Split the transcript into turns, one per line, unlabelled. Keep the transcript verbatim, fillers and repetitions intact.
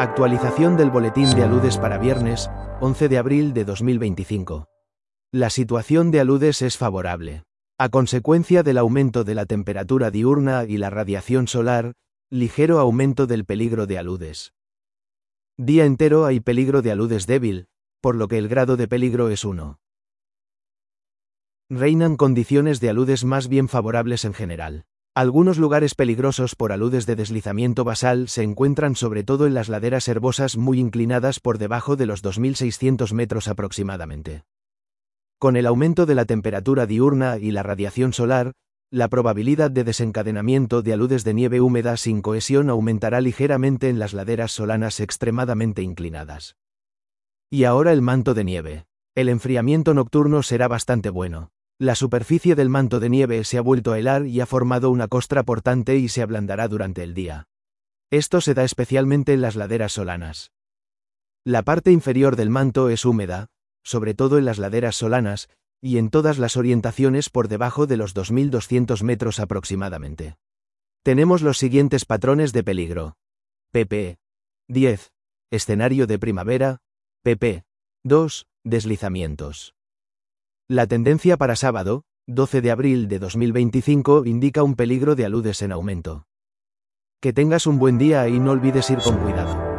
Actualización del boletín de aludes para viernes, once de abril de dos mil veinticinco. La situación de aludes es favorable. A consecuencia del aumento de la temperatura diurna y la radiación solar, ligero aumento del peligro de aludes. Día entero hay peligro de aludes débil, por lo que el grado de peligro es uno. Reinan condiciones de aludes más bien favorables en general. Algunos lugares peligrosos por aludes de deslizamiento basal se encuentran sobre todo en las laderas herbosas muy inclinadas por debajo de los dos mil seiscientos metros aproximadamente. Con el aumento de la temperatura diurna y la radiación solar, la probabilidad de desencadenamiento de aludes de nieve húmeda sin cohesión aumentará ligeramente en las laderas solanas extremadamente inclinadas. Y ahora el manto de nieve. El enfriamiento nocturno será bastante bueno. La superficie del manto de nieve se ha vuelto a helar y ha formado una costra portante y se ablandará durante el día. Esto se da especialmente en las laderas solanas. La parte inferior del manto es húmeda, sobre todo en las laderas solanas, y en todas las orientaciones por debajo de los dos mil doscientos metros aproximadamente. Tenemos los siguientes patrones de peligro. pp. diez. Escenario de primavera. pp. dos. Deslizamientos. La tendencia para sábado, doce de abril de dos mil veinticinco, indica un peligro de aludes en aumento. Que tengas un buen día y no olvides ir con cuidado.